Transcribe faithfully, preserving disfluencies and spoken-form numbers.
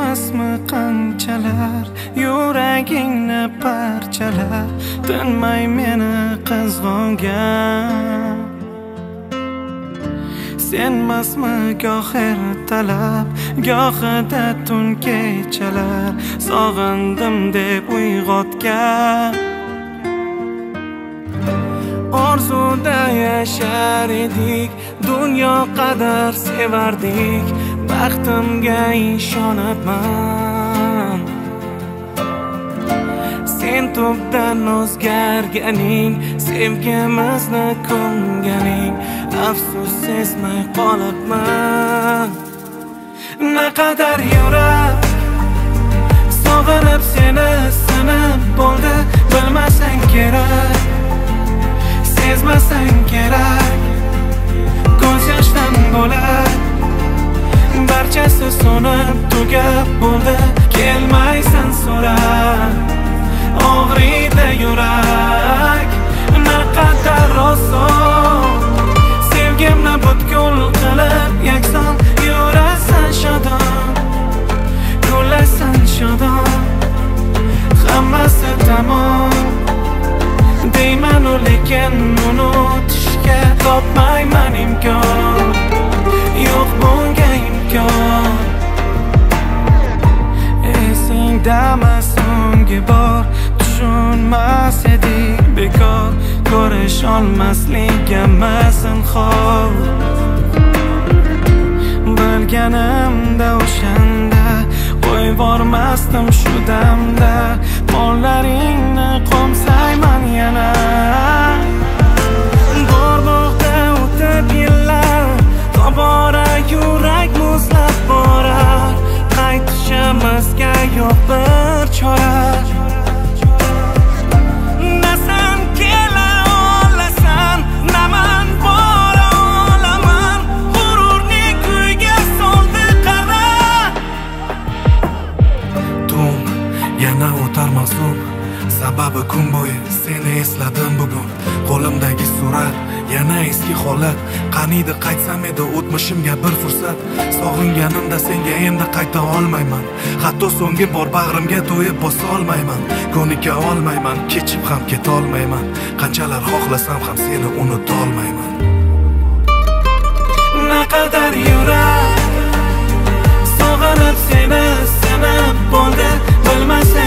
emasmi qanchalar yuragingni parchalar tinmay meni qizg'ongan. Senmasmi goh ertalab gohida tun kechalar sog'indim deb uyg'otgan. Orzuda yashar edik, dunyo qadar sevardik, baxtimga ishonibman. Sen tubdan o'zgarganing, sevgimizni ko'nganing, afsus sezmay qolibman. Naqadar yurak sog'inib seni sinib bo'ldi, bilmasang kerak, sezmasang kerak, ko'z yoshdan bo'lar, barchasi so'nib tugab bo'ldi, kelmaysan so'rab, og'riydi yurak. Naqadar oson sevgimni butkul qilib yakson yurasan shodon, kulasan shodon, hammasi tamom deyman, lekin unutishga topmayman imkon, yo'q bunga imkon. Esingdami so'nggi bor tushunmas edik, bekor ko'rish olmasligimiz zinhor. Bilganimda o'shanda qo'yvormasdim shu damda, qo'llaringni qo'msayman yana. Bormoqda o'tib yillar, tobora yurak muzlab borar, qaytishimizga yo'q bir chora. Nasan kela olasan, naman bora olaman, g'ururni kuyga soldi qara. Tun yana o'tar masum, sababi kun bo'yi seni esladim bugun. Qo'limdagi surat yana eski holat, qaniydi qaytsam edi o'tmishimga bir fursat. Sog'inganimda senga endi qayta olmayman, hatto so'nggi bor bag'rimga to'yib bosa olmayman, ko'nika olmayman, kechib ham keta olmayman, qanchalar xohlasam ham seni unuta olmayman. Naqadar yurak sog'inib seni sinib bo'ldi, bilmasam